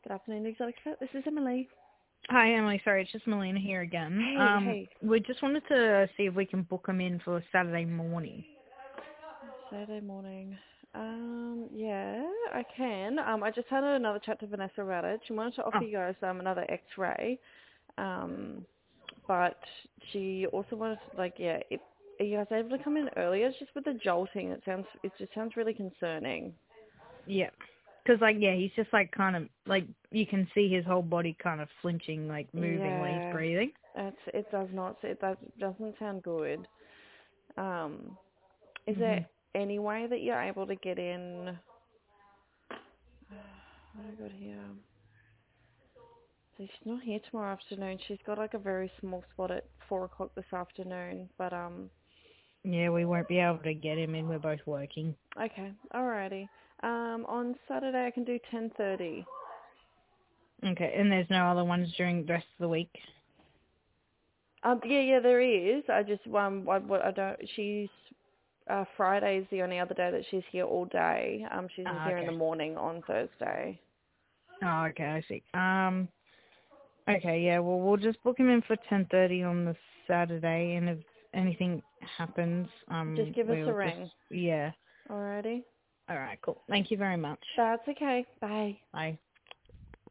Good afternoon, Exotic Vet. This is Emily. Hi, Emily. Sorry, it's just Melina here again. Hey. We just wanted to see if we can book them in for Saturday morning. Saturday morning. Yeah, I can. I just had another chat to Vanessa about it. She wanted to offer Oh, you guys another X-ray, but she also wanted to, are you guys able to come in earlier? It's just with the jolting. It just sounds really concerning. yeah. 'Cause he's just, kind of, you can see his whole body kind of flinching, moving when he's Yeah, breathing. it doesn't sound good. Is hmm there any way that you're able to get in? What have I got here? So she's not here tomorrow afternoon. She's got a very small spot at 4 o'clock this afternoon. But Yeah, we won't be able to get him in. We're both working. okay, alrighty. On Saturday I can do 10:30. Okay, and there's no other ones during the rest of the week? Yeah, there is. I just I don't. She's Friday's the only other day that she's here all day. She's here in the Okay. morning on Thursday. Oh, okay, I see. Okay, yeah, well, we'll just book him in for 10:30 on the Saturday, and if anything happens, Just give us a we'll just, ring. yeah. Alrighty. All right, cool. Thank you very much. That's okay. Bye. Bye.